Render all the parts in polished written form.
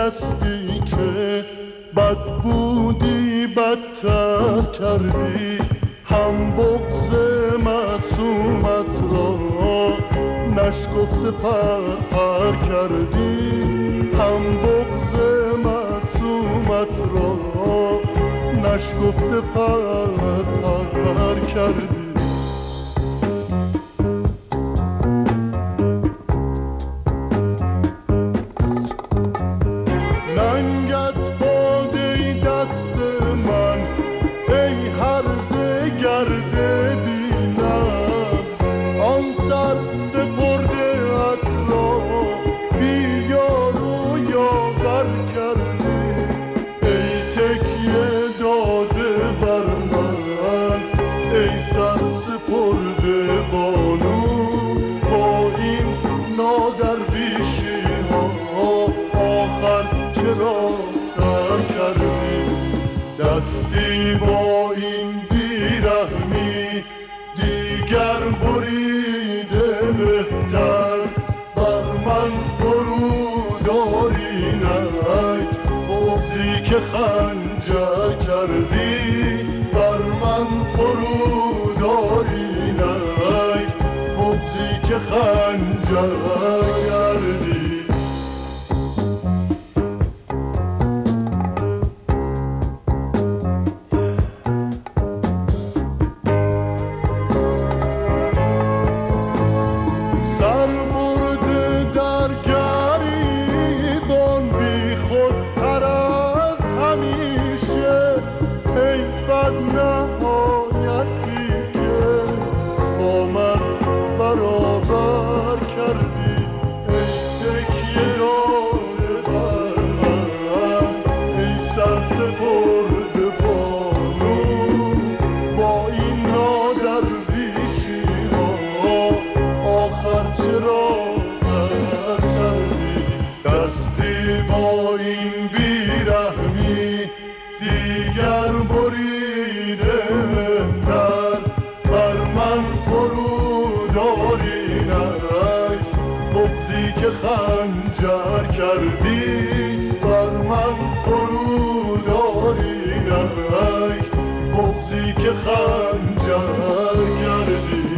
دستی که بد بودی بدتر کردی، هم بغض معصومت را نشکفته پر کردی، هم بغض معصومت را نشکفته پر کردی. دستی با این بیرحمی دیگر بریده بهتر، بر من فرود آرینک بغضی که خنجر کردی، بر من فرود آرینک بغضی که خنجر کردی. خنجر کردی، بر من فرود آرینک بغضی که خنجر کردی.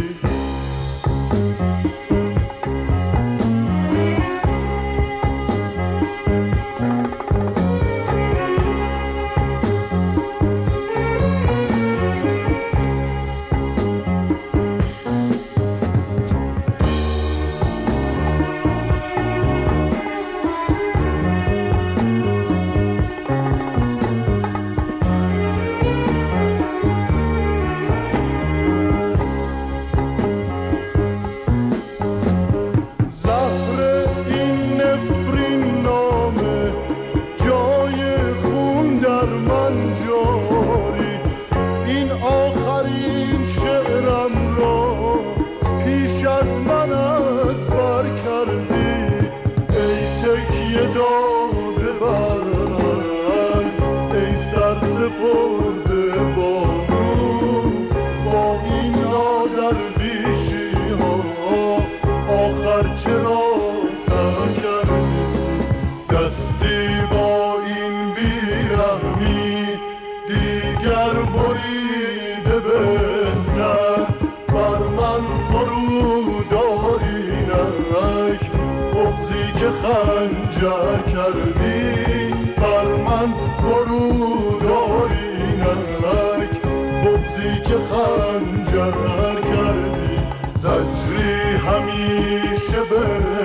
خنجر کردی، بر من فرود آرینک بغضی که خنجر کردی. زجری همیشه به